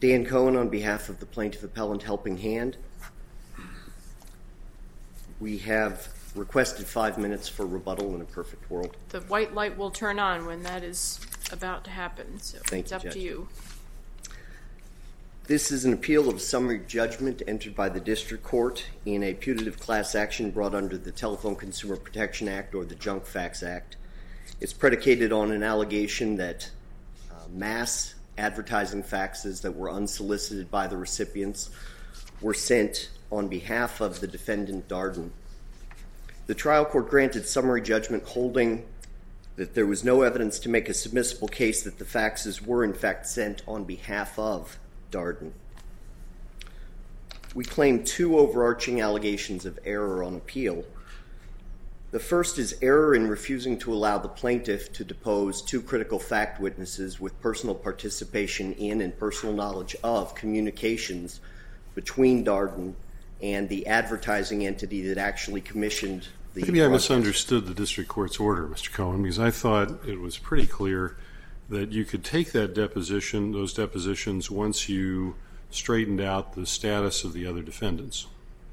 Dan Cohen on behalf of the Plaintiff Appellant Helping Hand. We have requested 5 minutes for rebuttal in a perfect world. The white light will turn on when that is about to happen, so it's up to you. This is an appeal of summary judgment entered by the District Court in a putative class action brought under the Telephone Consumer Protection Act or the Junk Fax Act. It's predicated on an allegation that mass advertising faxes that were unsolicited by the recipients were sent on behalf of the defendant Darden. The trial court granted summary judgment holding that there was no evidence to make a submissible case that the faxes were in fact sent on behalf of Darden. We claim two overarching allegations of error on appeal. The first is error in refusing to allow the plaintiff to depose two critical fact witnesses with personal participation in and personal knowledge of communications between Darden and the advertising entity that actually commissioned the Maybe I misunderstood the district court's order, Mr. Cohen, because I thought it was pretty clear that you could take that deposition, those depositions, once you straightened out the status of the other defendants.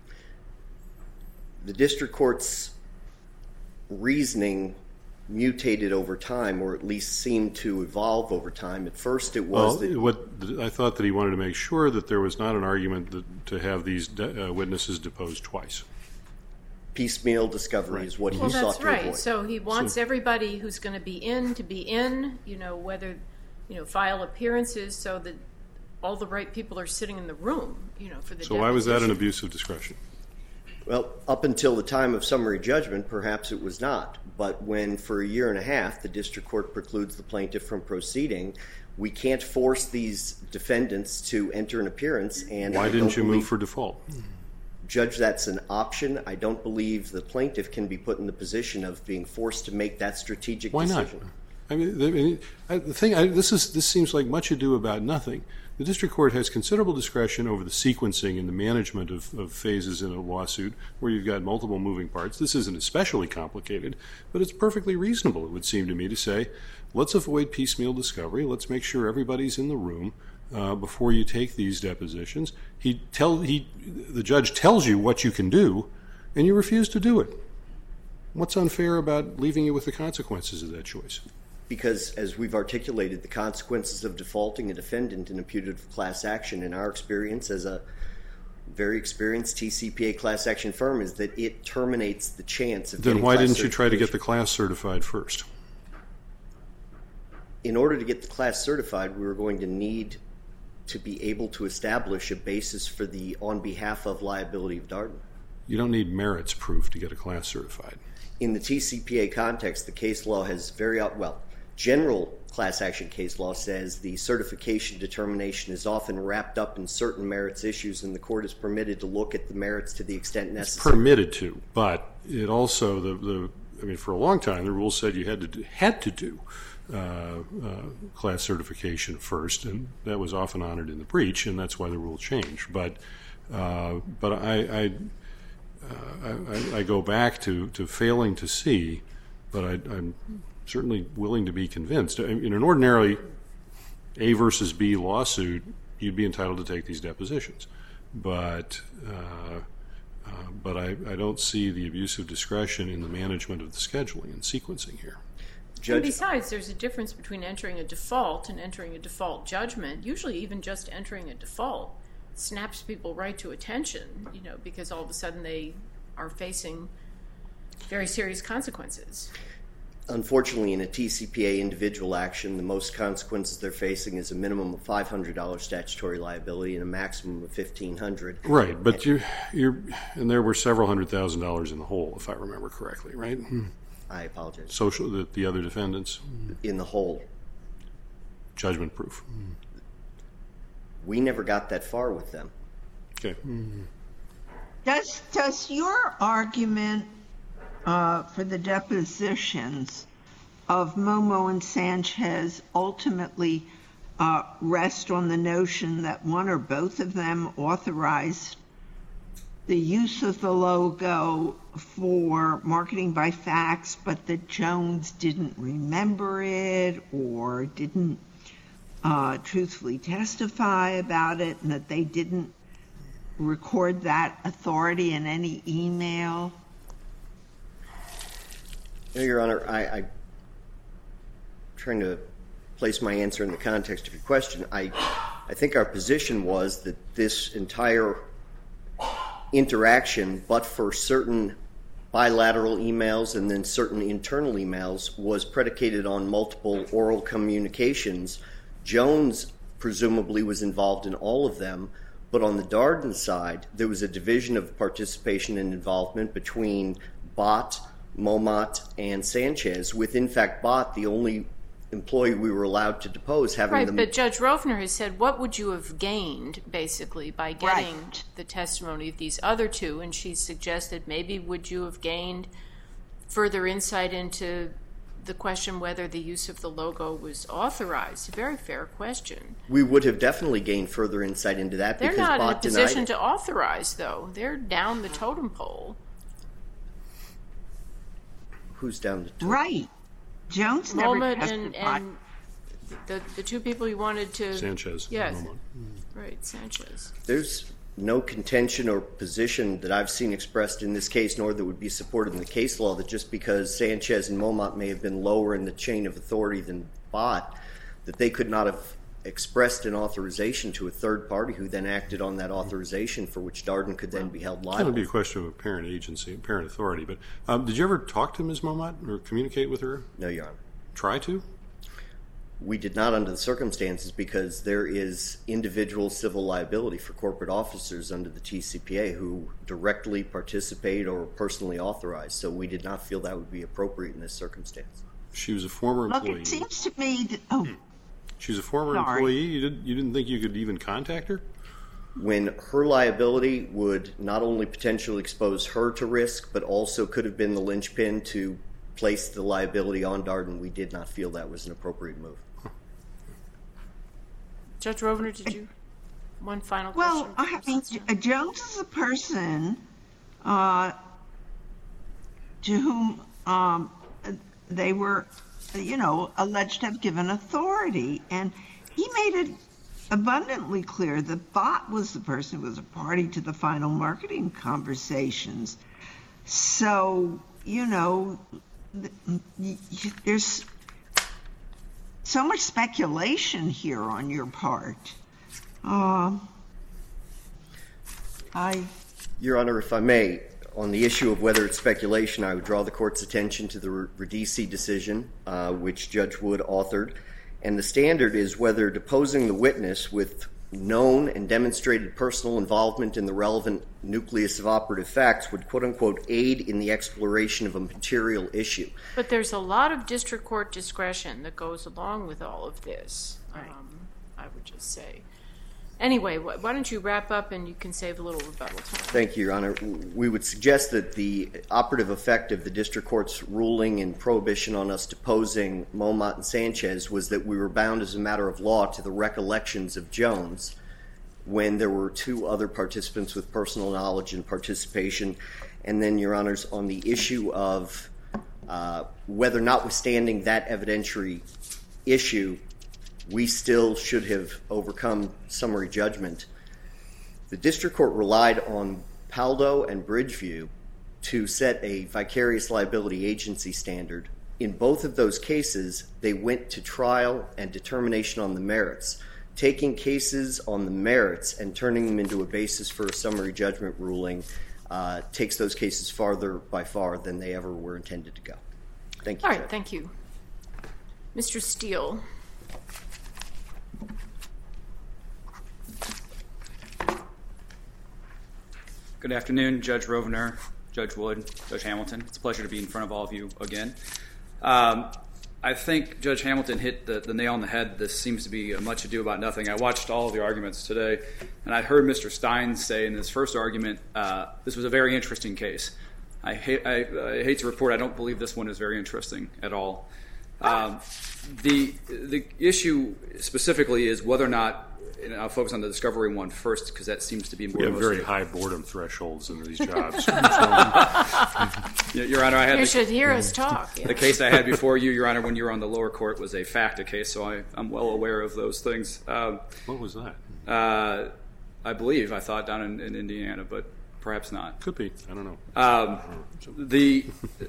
The district court's reasoning mutated over time, or at least seemed to evolve over time. At first it was I thought that he wanted to make sure that there was not an argument to have these witnesses deposed twice. Piecemeal discovery is what he sought to avoid. Well, that's right. So he wants everybody who's going to be in, whether, file appearances so that all the right people are sitting in the room, for the So why was that an abuse of discretion? Well, up until the time of summary judgment, perhaps it was not. But when, for a year and a half, the district court precludes the plaintiff from proceeding, we can't force these defendants to enter an appearance. And why didn't you move for default? Judge, that's an option. I don't believe the plaintiff can be put in the position of being forced to make that strategic decision. Why not? This seems like much ado about nothing. The district court has considerable discretion over the sequencing and the management of phases in a lawsuit where you've got multiple moving parts. This isn't especially complicated, but it's perfectly reasonable, it would seem to me, to say, let's avoid piecemeal discovery. Let's make sure everybody's in the room before you take these depositions. The judge tells you what you can do, and you refuse to do it. What's unfair about leaving you with the consequences of that choice? Because, as we've articulated, the consequences of defaulting a defendant in a putative class action, in our experience as a very experienced TCPA class action firm, is that it terminates the chance of getting class certification. Then why didn't you try to get the class certified first? In order to get the class certified, we were going to need to be able to establish a basis for the on behalf of liability of Darden. You don't need merits proof to get a class certified. In the TCPA context, the case law has general class action case law says the certification determination is often wrapped up in certain merits issues, and the court is permitted to look at the merits to the extent necessary. It's permitted to, but it also, for a long time, the rule said you had to do class certification first, and that was often honored in the breach, and that's why the rule changed. But I go back to failing to see, but I'm certainly willing to be convinced. In an ordinarily A versus B lawsuit, you'd be entitled to take these depositions. But I don't see the abuse of discretion in the management of the scheduling and sequencing here. And besides, there's a difference between entering a default and entering a default judgment. Usually even just entering a default snaps people right to attention, because all of a sudden they are facing very serious consequences. Unfortunately, in a TCPA individual action, the most consequences they're facing is a minimum of $500 statutory liability and a maximum of $1,500. Right, but and there were several $100,000 in the hole, if I remember correctly, right? I apologize. The other defendants? In the hole. Judgment proof. We never got that far with them. Okay. Does your argument for the depositions of Momo and Sanchez ultimately rest on the notion that one or both of them authorized the use of the logo for marketing by fax, but that Jones didn't remember it or didn't truthfully testify about it and that they didn't record that authority in any email? No, Your Honor, I'm trying to place my answer in the context of your question. I think our position was that this entire interaction, but for certain bilateral emails and then certain internal emails, was predicated on multiple oral communications. Jones presumably was involved in all of them, but on the Darden side, there was a division of participation and involvement between Bott, Momot, and Sanchez, with, in fact, Bott the only employee we were allowed to depose. But Judge Rovner has said, what would you have gained, basically, by getting the testimony of these other two? And she suggested maybe would you have gained further insight into the question whether the use of the logo was authorized. A very fair question. We would have definitely gained further insight into that because Bott denied it. They're not in a position to authorize, though. They're down the totem pole. Who's down the totem pole? Right. Jones never testified. And the two people you wanted to... Sanchez. Yes. Right, Sanchez. There's no contention or position that I've seen expressed in this case, nor that would be supported in the case law, that just because Sanchez and Momot may have been lower in the chain of authority than Bott, that they could not have expressed an authorization to a third party who then acted on that authorization, for which Darden could then be held liable. That would be a question of apparent agency, apparent authority. But did you ever talk to Ms. Momot or communicate with her? No, Your Honor. Try to? We did not under the circumstances because there is individual civil liability for corporate officers under the TCPA who directly participate or personally authorize. So we did not feel that would be appropriate in this circumstance. She was a former employee. Look, it seems to me that... She was a former employee? You didn't think you could even contact her? When her liability would not only potentially expose her to risk, but also could have been the linchpin to place the liability on Darden, we did not feel that was an appropriate move. Judge Rovner, did you? One final question. Well, I mean, Jones is a person to whom they were, alleged to have given authority. And he made it abundantly clear that Bott was the person who was a party to the final marketing conversations. So, there's so much speculation here on your part. Your Honor, if I may, on the issue of whether it's speculation, I would draw the Court's attention to the Radici decision, which Judge Wood authored. And the standard is whether deposing the witness with known and demonstrated personal involvement in the relevant nucleus of operative facts would, quote-unquote, aid in the exploration of a material issue. But there's a lot of district court discretion that goes along with all of this, I would just say. Anyway, why don't you wrap up and you can save a little rebuttal time. Thank you, Your Honor. We would suggest that the operative effect of the district court's ruling and prohibition on us deposing Momot and Sanchez was that we were bound as a matter of law to the recollections of Jones when there were two other participants with personal knowledge and participation. And then, Your Honors, on the issue of whether, notwithstanding that evidentiary issue, we still should have overcome summary judgment. The district court relied on Paldo and Bridgeview to set a vicarious liability agency standard. In both of those cases, they went to trial and determination on the merits. Taking cases on the merits and turning them into a basis for a summary judgment ruling takes those cases farther by far than they ever were intended to go. Thank you. All right, thank you. Mr. Steele. Good afternoon, Judge Rovner, Judge Wood, Judge Hamilton. It's a pleasure to be in front of all of you again. I think Judge Hamilton hit the nail on the head. This seems to be a much ado about nothing. I watched all of the arguments today, and I heard Mr. Stein say in his first argument, this was a very interesting case. I hate to report I don't believe this one is very interesting at all. The issue specifically is whether or not, and I'll focus on the discovery one first because that seems to be more. We have very high boredom thresholds in these jobs. Your Honor, I had You should hear us talk. the case I had before you, Your Honor, when you were on the lower court was a FACTA case, so I'm well aware of those things. What was that? I believe, I thought down in Indiana, but perhaps not. Could be. I don't know.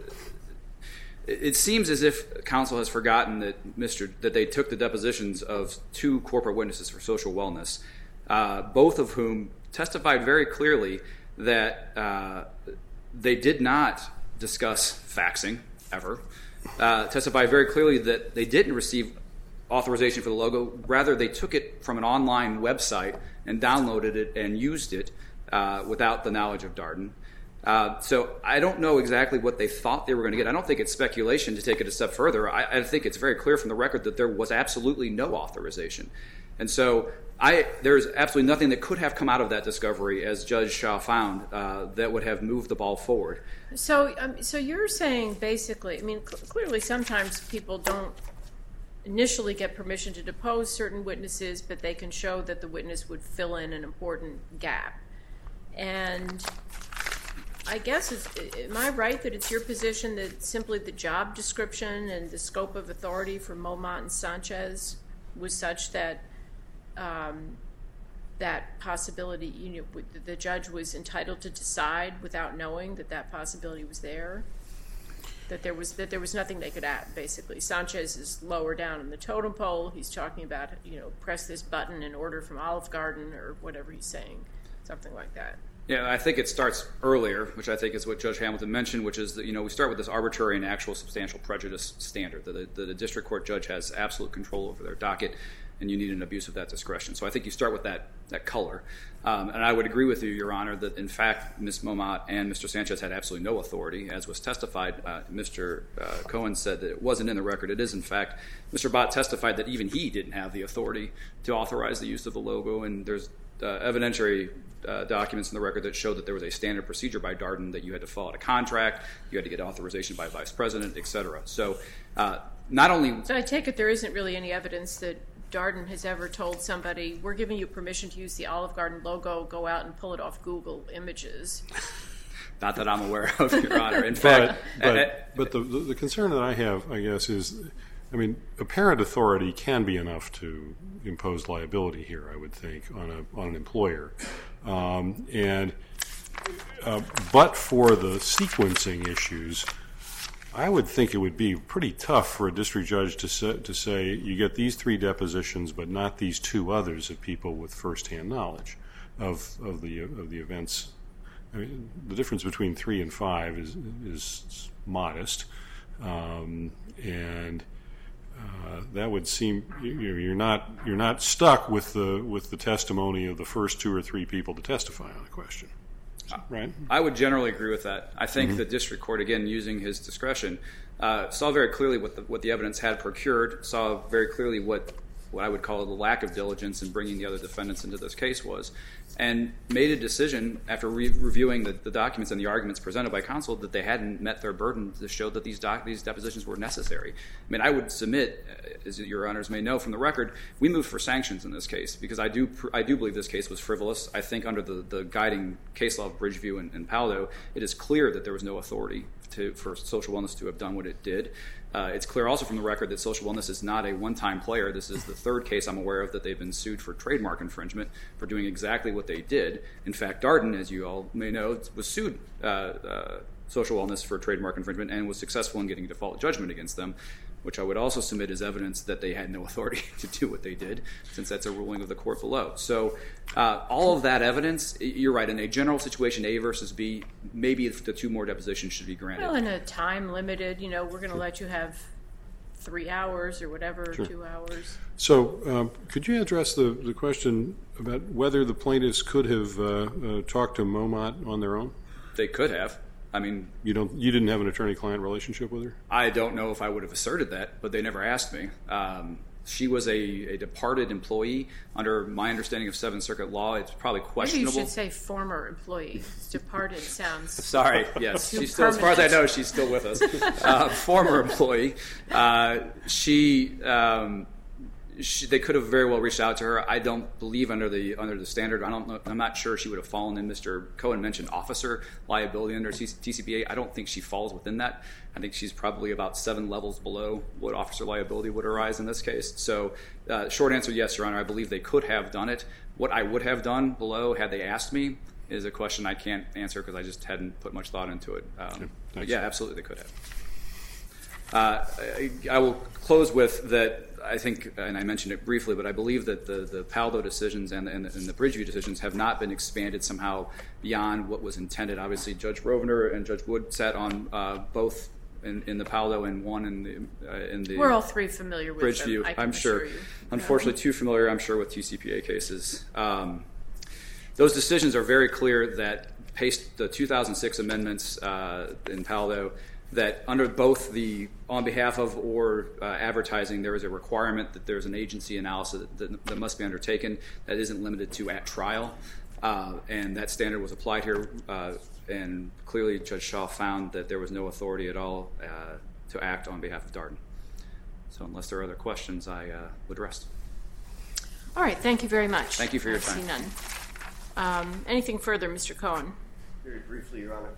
It seems as if counsel has forgotten that they took the depositions of 2 corporate witnesses for social wellness, both of whom testified very clearly that they did not discuss faxing ever. Testified very clearly that they didn't receive authorization for the logo. Rather, they took it from an online website and downloaded it and used it without the knowledge of Darden. So I don't know exactly what they thought they were going to get. I don't think it's speculation to take it a step further. I think it's very clear from the record that there was absolutely no authorization. And so there's absolutely nothing that could have come out of that discovery, as Judge Shaw found, that would have moved the ball forward. So you're saying basically, I mean, clearly sometimes people don't initially get permission to depose certain witnesses, but they can show that the witness would fill in an important gap. And I guess, am I right that it's your position that simply the job description and the scope of authority for Momot and Sanchez was such that that possibility, the judge was entitled to decide without knowing that possibility was there? That there was nothing they could add, basically. Sanchez is lower down in the totem pole. He's talking about, press this button in order from Olive Garden or whatever he's saying, something like that. Yeah, I think it starts earlier, which I think is what Judge Hamilton mentioned, which is that we start with this arbitrary and actual substantial prejudice standard, that the district court judge has absolute control over their docket, and you need an abuse of that discretion. So I think you start with that color. And I would agree with you, Your Honor, that in fact Ms. Momot and Mr. Sanchez had absolutely no authority, as was testified. Mr. Cohen said that it wasn't in the record. It is, in fact. Mr. Bott testified that even he didn't have the authority to authorize the use of the logo, and there's evidentiary documents in the record that show that there was a standard procedure by Darden that you had to fill out a contract, you had to get authorization by vice president, et cetera. So not only... So I take it there isn't really any evidence that Darden has ever told somebody, we're giving you permission to use the Olive Garden logo, go out and pull it off Google Images. Not that I'm aware of, Your Honor. In fact... But the concern that I have, I guess, is... apparent authority can be enough to impose liability here, I would think, on an employer. But for the sequencing issues, I would think it would be pretty tough for a district judge to say you get these 3 depositions, but not these 2 others of people with firsthand knowledge of the events. The difference between 3 and 5 is modest, and that would seem you're not stuck with the testimony of the first 2 or 3 people to testify on a question, right? I would generally agree with that. I think the district court, again, using his discretion, saw very clearly what the evidence had procured, saw very clearly what I would call the lack of diligence in bringing the other defendants into this case was, and made a decision after reviewing the documents and the arguments presented by counsel that they hadn't met their burden to show that these depositions were necessary. I would submit, as Your Honors may know from the record, we moved for sanctions in this case because I do believe this case was frivolous. I think under the guiding case law of Bridgeview and Paldo, it is clear that there was no authority for Social Wellness to have done what it did. It's clear also from the record that Social Wellness is not a one-time player. This is the 3rd case I'm aware of that they've been sued for trademark infringement for doing exactly what they did. In fact, Darden, as you all may know, was sued Social Wellness for trademark infringement and was successful in getting a default judgment against them, which I would also submit as evidence that they had no authority to do what they did, since that's a ruling of the court below. So all of that evidence, you're right, in a general situation, A versus B, maybe the 2 more depositions should be granted. Well, in a time limited, we're going to let you have 3 hours or whatever, sure. 2 hours. So could you address the question about whether the plaintiffs could have talked to Momot on their own? They could have. You didn't have an attorney-client relationship with her? I don't know if I would have asserted that, but they never asked me. She was a departed employee. Under my understanding of Seventh Circuit law, it's probably questionable. Maybe you should say former employee. Departed sounds... Sorry, yes. She's still, as far as I know, she's still with us. Former employee. They could have very well reached out to her. I don't believe under the standard. I'm not sure she would have fallen in. Mr. Cohen mentioned officer liability under TCPA. I don't think she falls within that. I think she's probably about 7 levels below what officer liability would arise in this case. So short answer, yes, Your Honor. I believe they could have done it. What I would have done below had they asked me is a question I can't answer because I just hadn't put much thought into it. But yeah, absolutely they could have. I will close with that. I think, and I mentioned it briefly, but I believe that the Paldo decisions and the Bridgeview decisions have not been expanded somehow beyond what was intended. Obviously, Judge Rovner and Judge Wood sat on both in the Paldo and one in the We're all three familiar with Bridgeview. them, I'm sure. Unfortunately, too familiar, I'm sure, with TCPA cases. Those decisions are very clear that the 2006 amendments in Paldo, that under both the on behalf of or advertising, there is a requirement that there's an agency analysis that must be undertaken that isn't limited to at trial. And that standard was applied here, and clearly Judge Shaw found that there was no authority at all to act on behalf of Darden. So unless there are other questions, I would rest. All right, thank you very much. Thank you for your time. I see none. Anything further, Mr. Cohen? Very briefly, Your Honor.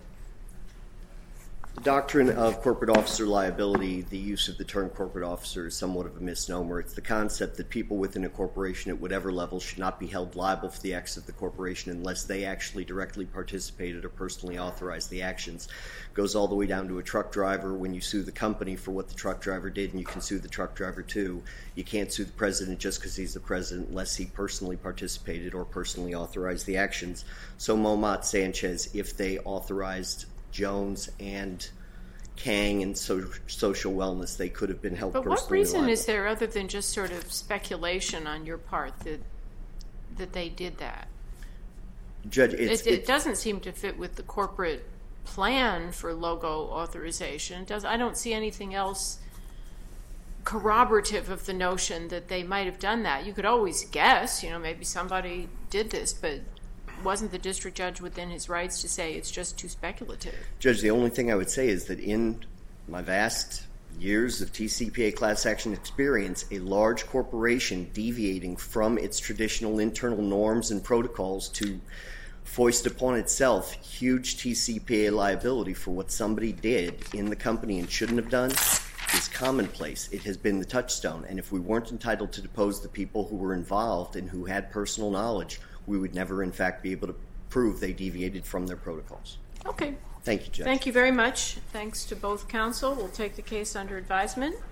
The doctrine of corporate officer liability, the use of the term corporate officer is somewhat of a misnomer. It's the concept that people within a corporation at whatever level should not be held liable for the acts of the corporation unless they actually directly participated or personally authorized the actions. It goes all the way down to a truck driver. When you sue the company for what the truck driver did, and you can sue the truck driver too, you can't sue the president just because he's the president unless he personally participated or personally authorized the actions. So Momat Sanchez, if they authorized Jones and Kang and social wellness, they could have been held personally liable. But what reason is there, other than just sort of speculation on your part, that they did that? Judge, it doesn't seem to fit with the corporate plan for logo authorization. I don't see anything else corroborative of the notion that they might have done that. You could always guess, maybe somebody did this, but wasn't the district judge within his rights to say it's just too speculative? Judge, the only thing I would say is that in my vast years of TCPA class action experience, a large corporation deviating from its traditional internal norms and protocols to foist upon itself huge TCPA liability for what somebody did in the company and shouldn't have done is commonplace. It has been the touchstone. And if we weren't entitled to depose the people who were involved and who had personal knowledge, we would never, in fact, be able to prove they deviated from their protocols. Okay. Thank you, Judge. Thank you very much. Thanks to both counsel. We'll take the case under advisement.